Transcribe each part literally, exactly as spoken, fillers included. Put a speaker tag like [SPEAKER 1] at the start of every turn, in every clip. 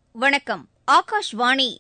[SPEAKER 1] வணக்கம். ஆகாஷ்வாணி.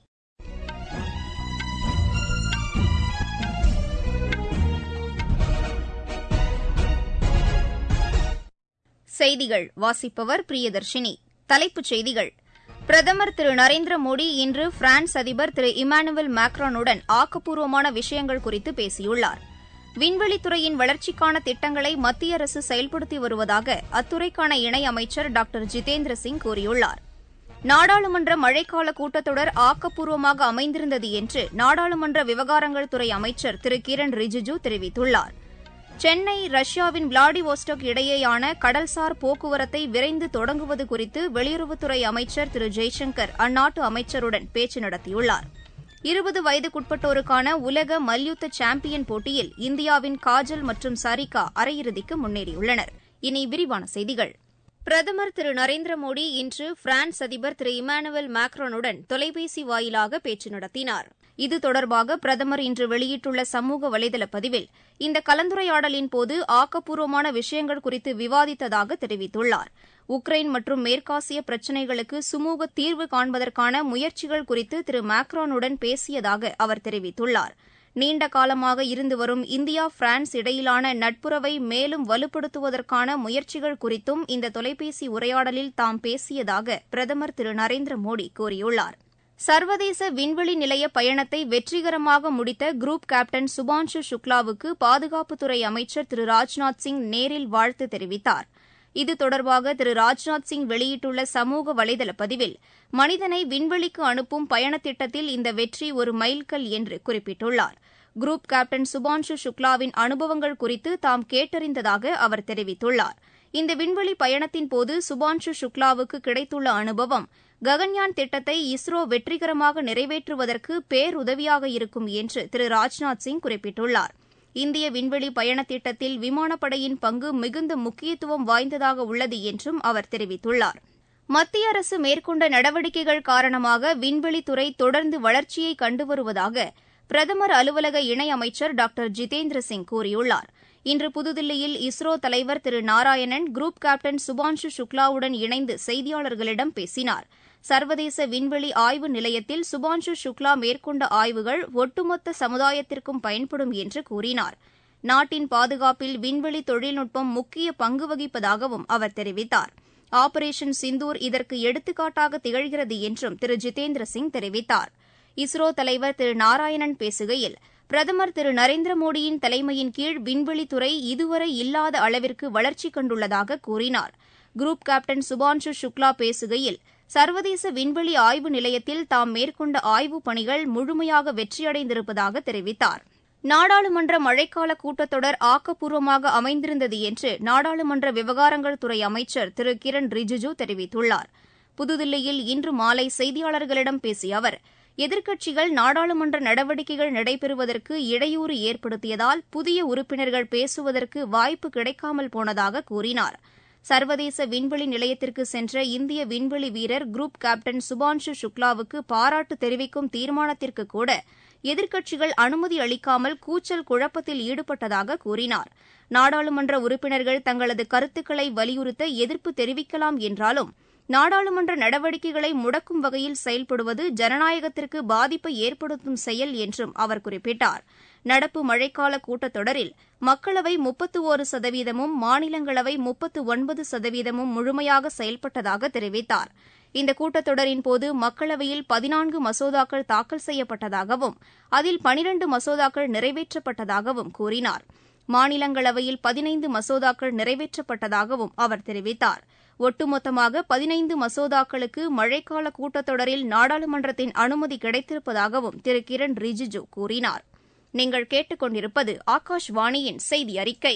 [SPEAKER 1] செய்திகள் வாசிப்பவர் பிரியதர்ஷினி. தலைப்புச் செய்திகள். பிரதமர் திரு நரேந்திர மோடி இன்று பிரான்ஸ் அதிபர் திரு இமானுவேல் மேக்ரானுடன் ஆக்கப்பூர்வமான விஷயங்கள் குறித்து பேசியுள்ளார். விண்வெளித்துறையின் வளர்ச்சிக்கான திட்டங்களை மத்திய அரசு செயல்படுத்தி வருவதாக அத்துறைக்கான இணையமைச்சர் டாக்டர் ஜிதேந்திர சிங் கூறியுள்ளார். நாடாளுமன்ற மழைக்கால கூட்டத்தொடர் ஆக்கப்பூர்வமாக அமைந்திருந்தது என்று நாடாளுமன்ற விவகாரங்கள் துறை அமைச்சர் திரு கிரண் ரிஜிஜூ தெரிவித்துள்ளார். சென்னை ரஷ்யாவின் விளாடிவோஸ்டாக் இடையேயான கடல்சார் போக்குவரத்தை விரைந்து தொடங்குவது குறித்து வெளியுறவுத்துறை அமைச்சர் திரு ஜெய்சங்கர் அந்நாட்டு அமைச்சருடன் பேச்சு நடத்தியுள்ளார். இருபது வயதுக்குட்பட்டோருக்கான உலக மல்யுத்த சாம்பியன் போட்டியில் இந்தியாவின் காஜல் மற்றும் சரிகா அரையிறுதிக்கு முன்னேறியுள்ளனர். இனி விரிவான செய்திகள். பிரதமர் திரு நரேந்திர மோடி இன்று பிரான்ஸ் அதிபர் திரு இமானுவேல் மேக்ரானுடன் தொலைபேசி வாயிலாக பேச்சு நடத்தினார். இது தொடர்பாக பிரதமர் இன்று வெளியிட்டுள்ள சமூக வலைதள பதிவில் இந்த கலந்துரையாடலின்போது ஆக்கப்பூர்வமான விஷயங்கள் குறித்து விவாதித்ததாக தெரிவித்துள்ளார். உக்ரைன் மற்றும் மேற்காசிய பிரச்சினைகளுக்கு சுமூக தீர்வு காண்பதற்கான முயற்சிகள் குறித்து திரு மேக்ரானுடன் பேசியதாக அவர் தெரிவித்துள்ளார். நீண்ட காலமாக இருந்து வரும் இந்தியா பிரான்ஸ் இடையிலான நட்புறவை மேலும் வலுப்படுத்துவதற்கான முயற்சிகள் குறித்தும் இந்த தொலைபேசி உரையாடலில் தாம் பேசியதாக பிரதமர் திரு நரேந்திர மோடி கூறியுள்ளார். சர்வதேச விண்வெளி நிலைய பயணத்தை வெற்றிகரமாக முடித்த குரூப் கேப்டன் சுபான்ஷு சுக்லாவுக்கு பாதுகாப்புத்துறை அமைச்சர் திரு ராஜ்நாத் சிங் நேரில் வாழ்த்து தெரிவித்தார். இது தொடர்பாக திரு ராஜ்நாத் சிங் வெளியிட்டுள்ள சமூக வலைதள பதிவில் மனிதனை விண்வெளிக்கு அனுப்பும் பயணத் திட்டத்தில் இந்த வெற்றி ஒரு மைல்கல் என்று குறிப்பிட்டுள்ளார். குரூப் கேப்டன் சுபான்ஷு சுக்லாவின் அனுபவங்கள் குறித்து தாம் கேட்டறிந்ததாக அவர் தெரிவித்துள்ளார். இந்த விண்வெளி பயணத்தின்போது சுபான்ஷு சுக்லாவுக்கு கிடைத்துள்ள அனுபவம் ககன்யான் திட்டத்தை இஸ்ரோ வெற்றிகரமாக நிறைவேற்றுவதற்கு பேருதவியாக இருக்கும் என்று திரு ராஜ்நாத் சிங் குறிப்பிட்டுள்ளார். இந்திய விண்வெளி பயணத் திட்டத்தில் விமானப்படையின் பங்கு மிகுந்த முக்கியத்துவம் வாய்ந்ததாக உள்ளது என்றும் அவர் தெரிவித்துள்ளார். மத்திய அரசு மேற்கொண்ட நடவடிக்கைகள் காரணமாக விண்வெளித்துறை தொடர்ந்து வளர்ச்சியை கண்டு வருவதாக பிரதமர் அலுவலக இணையமைச்சர் டாக்டர் ஜிதேந்திர சிங் கூறியுள்ளார். இன்று புதுதில்லியில் இஸ்ரோ தலைவர் திரு நாராயணன் குரூப் கேப்டன் சுபான்ஷு சுக்லாவுடன் இணைந்து செய்தியாளர்களிடம் பேசினார். சர்வதேச விண்வெளி ஆய்வு நிலையத்தில் சுபான்ஷு சுக்லா மேற்கொண்ட ஆய்வுகள் ஒட்டுமொத்த சமுதாயத்திற்கும் பயன்படும் என்று கூறினார். நாட்டின் பாதுகாப்பில் விண்வெளி தொழில்நுட்பம் முக்கிய பங்கு வகிப்பதாகவும் அவர் தெரிவித்தார். ஆபரேஷன் சிந்தூர் இதற்கு எடுத்துக்காட்டாக திகழ்கிறது என்றும் திரு ஜிதேந்திர சிங் தெரிவித்தார். இஸ்ரோ தலைவர் திரு நாராயணன் பேசுகையில் பிரதமர் திரு நரேந்திர மோடியின் தலைமையின் கீழ் விண்வெளித்துறை இதுவரை இல்லாத அளவிற்கு வளர்ச்சி கண்டுள்ளதாக கூறினார். குரூப் கேப்டன் சுபான்ஷு சுக்லா பேசுகையில் சர்வதேச விண்வெளி ஆய்வு நிலையத்தில் தாம் மேற்கொண்ட ஆய்வுப் பணிகள் முழுமையாக வெற்றியடைந்திருப்பதாக தெரிவித்தார். நாடாளுமன்ற மழைக்கால கூட்டத்தொடர் ஆக்கப்பூர்வமாக அமைந்திருந்தது என்று நாடாளுமன்ற விவகாரங்கள் துறை அமைச்சர் திரு கிரண் ரிஜிஜூ தெரிவித்துள்ளார். புதுதில்லியில் இன்று மாலை செய்தியாளர்களிடம் பேசிய அவர் எதிர்க்கட்சிகள் நாடாளுமன்ற நடவடிக்கைகள் நடைபெறுவதற்கு இடையூறு ஏற்படுத்தியதால் புதிய உறுப்பினர்கள் பேசுவதற்கு வாய்ப்பு கிடைக்காமல் போனதாக கூறினார். சர்வதேச விண்வெளி நிலையத்திற்கு சென்ற இந்திய விண்வெளி வீரர் குரூப் கேப்டன் சுபான்ஷு சுக்லாவுக்கு பாராட்டு தெரிவிக்கும் தீர்மானத்திற்கு கூட எதிர்க்கட்சிகள் அனுமதி அளிக்காமல் கூச்சல் குழப்பத்தில் ஈடுபட்டதாக கூறினார். நாடாளுமன்ற உறுப்பினர்கள் தங்களது கருத்துக்களை வலியுறுத்த எதிர்ப்பு தெரிவிக்கலாம் என்றாலும் நாடாளுமன்ற நடவடிக்கைகளை முடக்கும் வகையில் செயல்படுவது ஜனநாயகத்திற்கு பாதிப்பை ஏற்படுத்தும் செயல் என்றும் அவர் குறிப்பிட்டார். நடப்பு மழைக்கால கூட்டத்தொடரில் மக்களவை முப்பத்து ஒரு சதவீதமும் மாநிலங்களவை முப்பத்து ஒன்பது சதவீதமும் முழுமையாக செயல்பட்டதாக தெரிவித்தார். இந்த கூட்டத்தொடரின்போது மக்களவையில் பதினான்கு மசோதாக்கள் தாக்கல் செய்யப்பட்டதாகவும் அதில் பனிரண்டு மசோதாக்கள் நிறைவேற்றப்பட்டதாகவும் கூறினார். மாநிலங்களவையில் பதினைந்து மசோதாக்கள் நிறைவேற்றப்பட்டதாகவும் அவர் தெரிவித்தார். ஒட்டுமொத்தமாக பதினைந்து மசோதாக்களுக்கு மழைக்கால கூட்டத்தொடரில் நாடாளுமன்றத்தின் அனுமதி கிடைத்திருப்பதாகவும் திரு கிரண் ரிஜிஜூ கூறினார். நீங்கள் கேட்டுக் கொண்டிருப்பது ஆகாஷ்வாணியின் செய்தி அறிக்கை.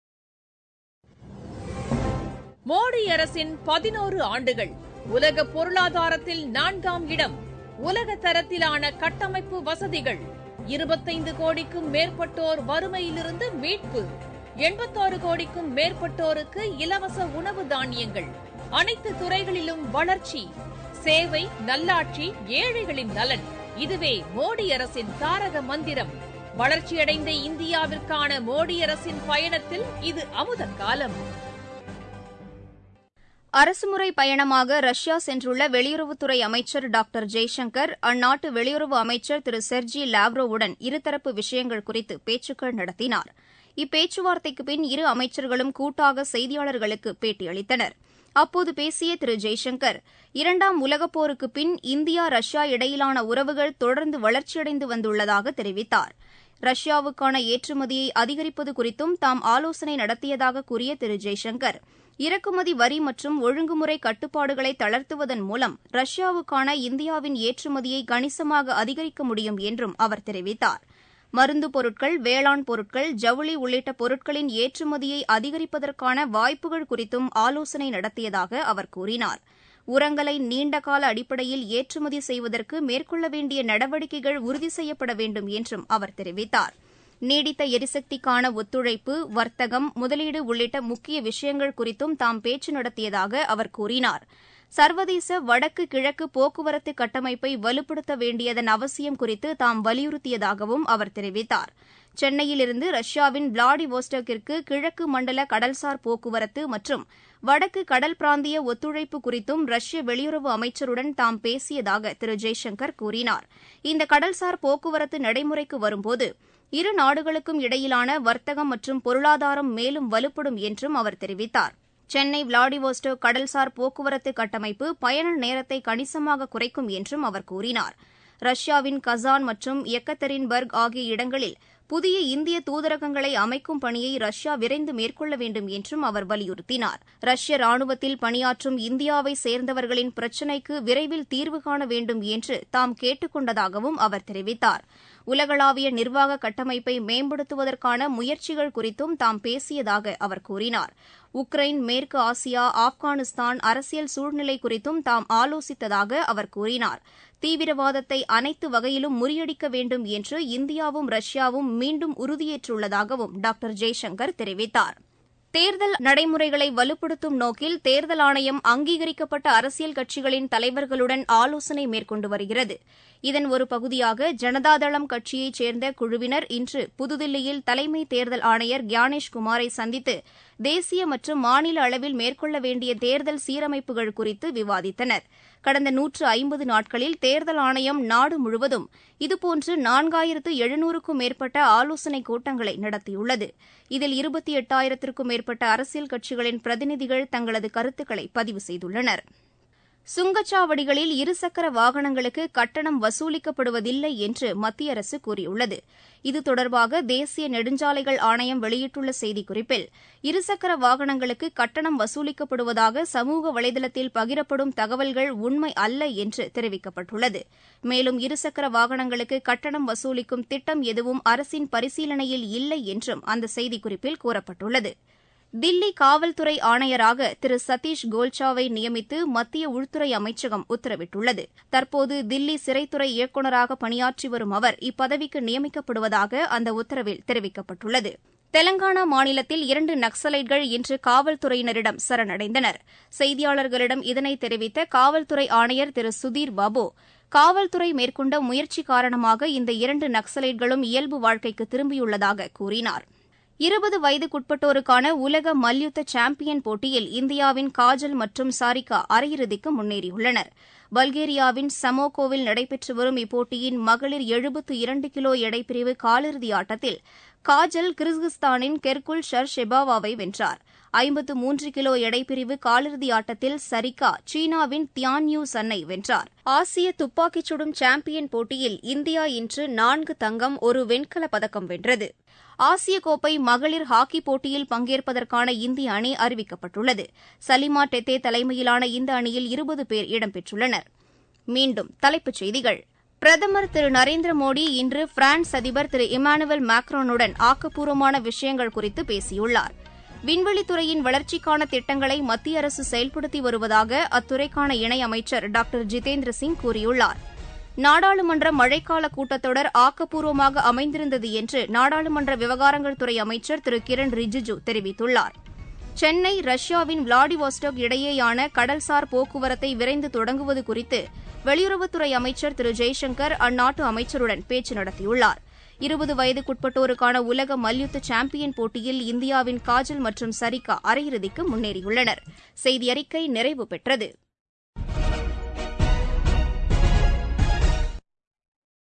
[SPEAKER 2] மோடி அரசின் பதினோரு ஆண்டுகள் உலக பொருளாதாரத்தில் நான்காம் இடம், உலக தரத்திலான கட்டமைப்பு வசதிகள், இருபத்தைந்து கோடிக்கும் மேற்பட்டோர் வறுமையிலிருந்து மீட்பு, எண்பத்தாறு கோடிக்கும் மேற்பட்டோருக்கு இலவச உணவு தானியங்கள், அனைத்து துறைகளிலும் வளர்ச்சி, சேவை, நல்லாட்சி, ஏழைகளின் நலன். இதுவே மோடி அரசின் தாரக மந்திரம். வளர்ச்சியடைந்த இந்தியாவிற்கான மோடி அரசின் பயணத்தில் இது அமுத காலம்.
[SPEAKER 1] அரசுமுறை பயணமாக ரஷ்யா சென்றுள்ள வெளியுறவுத்துறை அமைச்சர் டாக்டர் ஜெய்சங்கர் அந்நாட்டு வெளியுறவு அமைச்சர் திரு செர்ஜி லாவ்ரோவுடன் இருதரப்பு விஷயங்கள் குறித்து பேச்சுக்கள் நடத்தினார். இப்பேச்சுவார்த்தைக்கு பின் இரு அமைச்சர்களும் கூட்டாக செய்தியாளர்களுக்கு பேட்டியளித்தனர். அப்போது பேசிய திரு ஜெய்சங்கர், இரண்டாம் உலகப் போருக்கு பின் இந்தியா ரஷ்யா இடையிலான உறவுகள் தொடர்ந்து வளர்ச்சியடைந்து வந்துள்ளதாக தெரிவித்தார். ரஷ்யாவுக்கான ஏற்றுமதியை அதிகரிப்பது குறித்தும் தாம் ஆலோசனை நடத்தியதாக கூறிய திரு ஜெய்சங்கர், இறக்குமதி வரி மற்றும் ஒழுங்குமுறை கட்டுப்பாடுகளை தளர்த்துவதன் மூலம் ரஷ்யாவுக்கான இந்தியாவின் ஏற்றுமதியை கணிசமாக அதிகரிக்க முடியும் என்றும் அவர் தெரிவித்தார். மருந்து பொருட்கள், வேளாண் பொருட்கள், ஜவுளி உள்ளிட்ட பொருட்களின் ஏற்றுமதியை அதிகரிப்பதற்கான வாய்ப்புகள் குறித்தும் ஆலோசனை நடத்தியதாக அவர் கூறினார். உரங்களை நீண்டகால அடிப்படையில் ஏற்றுமதி செய்வதற்கு மேற்கொள்ள வேண்டிய நடவடிக்கைகள் உறுதி செய்யப்பட வேண்டும் என்றும் அவர் தெரிவித்தார். நீடித்த எரிசக்திக்கான ஒத்துழைப்பு, வர்த்தகம், முதலீடு உள்ளிட்ட முக்கிய விஷயங்கள் குறித்தும் தாம் பேச்சு நடத்தியதாக அவர் கூறினார். சர்வதேச வடக்கு கிழக்கு போக்குவரத்து கட்டமைப்பை வலுப்படுத்த வேண்டியதன் அவசியம் குறித்து தாம் வலியுறுத்தியதாகவும் அவர் தெரிவித்தார். சென்னையிலிருந்து ரஷ்யாவின் விளாடிவோஸ்டோக்கிற்கு கிழக்கு மண்டல கடல்சார் போக்குவரத்து மற்றும் வடக்கு கடல் பிராந்திய ஒத்துழைப்பு குறித்தும் ரஷ்ய வெளியுறவு அமைச்சருடன் தாம் பேசியதாக திரு ஜெய்சங்கர் கூறினார். இந்த கடல்சார் போக்குவரத்து நடைமுறைக்கு வரும்போது இரு நாடுகளுக்கும் இடையிலான வர்த்தகம் மற்றும் பொருளாதாரம் மேலும் வலுப்படும் என்றும் அவர் தெரிவித்தார். சென்னை விளாடிவோஸ்டோக் கடல்சார் போக்குவரத்து கட்டமைப்பு பயண நேரத்தை கணிசமாக குறைக்கும் என்றும் அவர் கூறினார். ரஷ்யாவின் கசான் மற்றும் எக்கத்தெரின்பர்க் ஆகிய இடங்களில் புதிய இந்திய தூதரகங்களை அமைக்கும் பணியை ரஷ்யா விரைந்து மேற்கொள்ள வேண்டும் என்றும் அவர் வலியுறுத்தினார். ரஷ்ய ராணுவத்தில் பணியாற்றும் இந்தியாவை சேர்ந்தவர்களின் பிரச்சினைக்கு விரைவில் தீர்வு காண வேண்டும் என்று தாம் கேட்டுக் கொண்டதாகவும் அவர் தெரிவித்தார். உலகளாவிய நிர்வாக கட்டமைப்பை மேம்படுத்துவதற்கான முயற்சிகள் குறித்தும் தாம் பேசியதாக அவர் கூறினார். உக்ரைன், மேற்கு ஆசியா, ஆப்கானிஸ்தான் அரசியல் சூழ்நிலை குறித்தும் தாம் ஆலோசித்ததாக அவர் கூறினார். தீவிரவாதத்தை அனைத்து வகையிலும் முறியடிக்க வேண்டும் என்று இந்தியாவும் ரஷ்யாவும் மீண்டும் உறுதியேற்றுள்ளதாகவும் டாக்டர் ஜெய்சங்கர் தெரிவித்தார். தேர்தல் நடைமுறைகளை வலுப்படுத்தும் நோக்கில் தேர்தல் ஆணையம் அங்கீகரிக்கப்பட்ட அரசியல் கட்சிகளின் தலைவர்களுடன் ஆலோசனை மேற்கொண்டு வருகிறது. இதன் ஒரு பகுதியாக ஜனதாதளம் கட்சியைச் சேர்ந்த குழுவினர் இன்று புதுதில்லியில் தலைமை தேர்தல் ஆணையர் கியானேஷ் குமாரை சந்தித்து தேசிய மற்றும் மாநில அளவில் மேற்கொள்ள வேண்டிய தேர்தல் சீரமைப்புகள் குறித்து விவாதித்தனர். கடந்த நூற்று ஐம்பது நாட்களில் தேர்தல் ஆணையம் நாடு முழுவதும் இதுபோன்று நான்காயிரத்து எழுநூறுக்கும் மேற்பட்ட ஆலோசனைக் கூட்டங்களை நடத்தியுள்ளது. இதில் இருபத்தி எட்டாயிரத்திற்கும் மேற்பட்ட அரசியல் கட்சிகளின் பிரதிநிதிகள் தங்களது கருத்துக்களை பதிவு செய்துள்ளனர். சுங்கச்சாவடிகளில் இருசக்கர வாகனங்களுக்கு கட்டணம் வசூலிக்கப்படுவதில்லை என்று மத்திய அரசு கூறியுள்ளது. இது தொடர்பாக தேசிய நெடுஞ்சாலைகள் ஆணையம் வெளியிட்டுள்ள செய்திக்குறிப்பில், இருசக்கர வாகனங்களுக்கு கட்டணம் வசூலிக்கப்படுவதாக சமூக வலைதளத்தில் பகிரப்படும் தகவல்கள் உண்மை அல்ல என்று தெரிவிக்கப்பட்டுள்ளது. மேலும் இருசக்கர வாகனங்களுக்கு கட்டணம் வசூலிக்கும் திட்டம் எதுவும் அரசின் பரிசீலனையில் இல்லை என்றும் அந்த செய்திக்குறிப்பில் கூறப்பட்டுள்ளது. தில்லி காவல்துறை ஆணையராக திரு சதீஷ் கோல்சாவை நியமித்து மத்திய உள்துறை அமைச்சகம் உத்தரவிட்டுள்ளது. தற்போது தில்லி சிறைத்துறை இயக்குநராக பணியாற்றி வரும் அவர் இப்பதவிக்கு நியமிக்கப்படுவதாக அந்த உத்தரவில் தெரிவிக்கப்பட்டுள்ளது. தெலங்கானா மாநிலத்தில் இரண்டு நக்சலைட்கள் இன்று காவல்துறையினரிடம் சரணடைந்தனர். செய்தியாளர்களிடம் இதனை தெரிவித்த காவல்துறை ஆணையர் திரு சுதீர் பாபு, காவல்துறை மேற்கொண்ட முயற்சி காரணமாக இந்த இரண்டு நக்சலைட்களும் இயல்பு வாழ்க்கைக்கு திரும்பியுள்ளதாக கூறினார். இருபது வயதுக்குட்பட்டோருக்கான உலக மல்யுத்த சாம்பியன் போட்டியில் இந்தியாவின் காஜல் மற்றும் சாரிகா அரையிறுதிக்கு முன்னேறியுள்ளனர். பல்கேரியாவின் சமோகோவில் நடைபெற்று வரும் இப்போட்டியின் மகளிர் எழுபத்து இரண்டு கிலோ எடைப்பிரிவு காலிறுதி ஆட்டத்தில் காஜல் கிர்கிஸ்தானின் கெர்குல் ஷர்ஷெபாவாவை வென்றார். ஐம்பத்து மூன்று கிலோ எடைப்பிரிவு காலிறுதி ஆட்டத்தில் சரிகா சீனாவின் தியான்யூ சன்னை வென்றார். ஆசிய துப்பாக்கிச் சுடும் சாம்பியன் போட்டியில் இந்தியா இன்று நான்கு தங்கம், ஒரு வெண்கலப் பதக்கம் வென்றது. ஆசிய கோப்பை மகளிர் ஹாக்கி போட்டியில் பங்கேற்பதற்கான இந்திய அணி அறிவிக்கப்பட்டுள்ளது. சலிமா டெத்தே தலைமையிலான இந்த அணியில் இருபது பேர் இடம்பெற்றுள்ளனர். மீண்டும் தலைப்புச் செய்திகள். பிரதமர் திரு நரேந்திர மோடி இன்று பிரான்ஸ் அதிபர் திரு இமானுவேல் மேக்ரானுடன் ஆக்கப்பூர்வமான விஷயங்கள் குறித்து பேசியுள்ளார். விண்வெளித்துறையின் வளர்ச்சிக்கான திட்டங்களை மத்திய அரசு செயல்படுத்தி வருவதாக அத்துறைக்கான இணையமைச்சர் டாக்டர் ஜிதேந்திர சிங் கூறியுள்ளார். நாடாளுமன்ற மழைக்கால கூட்டத்தொடர் ஆக்கப்பூர்வமாக அமைந்திருந்தது என்று நாடாளுமன்ற விவகாரங்கள் துறை அமைச்சர் திரு கிரண் ரிஜிஜு தெரிவித்துள்ளார். சென்னை, ரஷ்யாவின் விளாடிவோஸ்டோக் இடையேயான கடல்சார் போக்குவரத்தை விரைந்து தொடங்குவது குறித்து வெளியுறவுத்துறை அமைச்சர் திரு ஜெய்சங்கர் அந்நாட்டு அமைச்சருடன் பேச்சு நடத்தியுள்ளார். இருபது வயதுக்குட்பட்டோருக்கான உலக மல்யுத்த சாம்பியன் போட்டியில் இந்தியாவின் காஜல் மற்றும் சரிகா அரையிறுதிக்கு முன்னேறியுள்ளனர். செய்தி அறிக்கை நிறைவு பெற்றது.